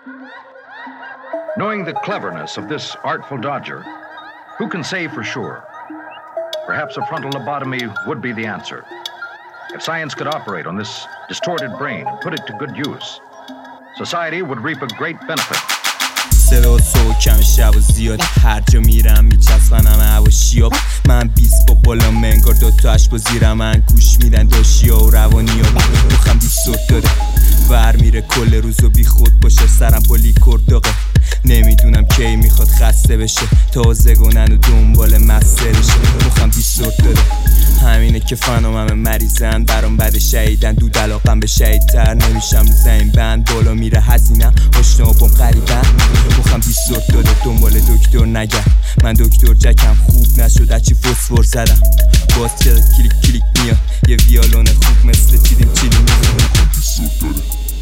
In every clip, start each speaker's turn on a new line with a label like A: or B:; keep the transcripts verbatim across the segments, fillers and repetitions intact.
A: Knowing the cleverness of this artful dodger, who can say for sure? Perhaps a frontal lobotomy would be the answer. If science could operate on this distorted brain and put it to good use, society would reap a great benefit.
B: صدا و سوکم شب و زیاد هر جا میرم میچسبنم هواشیاب من بیست با بالا منگار دوتاش با زیرم من گوش میدن داشیا و روانی ها مخم دیستورت داده ور میره کل روزو بی خود باشه سرم با لیکور داغه نمیدونم کی میخواد خسته بشه تازه گونن و دنبال مسترشه مخم دیستورت داده همینه که فنومم مریضن برام بد شهیدن دود علاقم به شهیدتر نمیشم رو زمین بند بالا میره هزینم آشنا بام قریبن مخم دیستورت داده دنبال دکتر نگم من دکتر جکم خوب نشد اچی فسفور زدم باز چرا کلیک کلیک میاد یه ویالون خوب مثل چیدیم چیدیم مخم دیستورت داده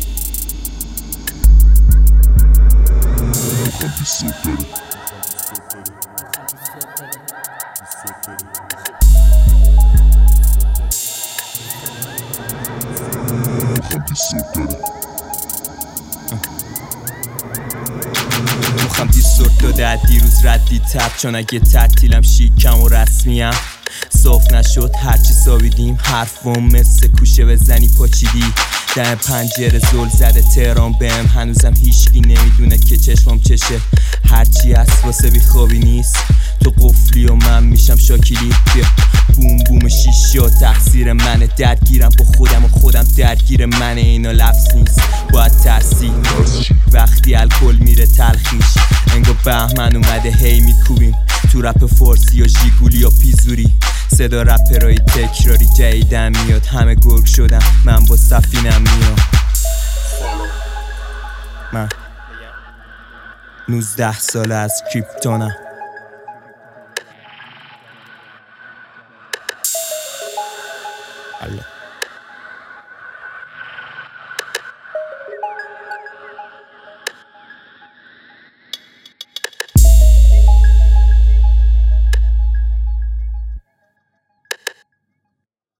B: مخم دیستورت داده مخم دیستورت داده از دیروز ردی تب چون اگه تعطیلم شیکم و رسمیم صاف نشد هرچی سابیدیم حرفم مثل کوشه بزنی پاچیدی در پنجره زل زده تهران بهم هنوزم هیچکی نمیدونه که چشمم چشه هرچی هست واسه بی خوابی نیست تو قفلی و من میشم شاکیلی بیا بوم بوم شیشا تقصیر منه درگیرم با خودم و خودم درگیر منه اینا لفظ نیست باید ترسی وقتی الکل میره تلخیش انگار بهمن اومده هی میکوبیم تو رپ فارسی یا ژیگولی یا پیزوری صدا رپرای تکراری جدیدم میاد همه گرگ شدم من با سفینم میام من نوزده ساله از کریپتونم الله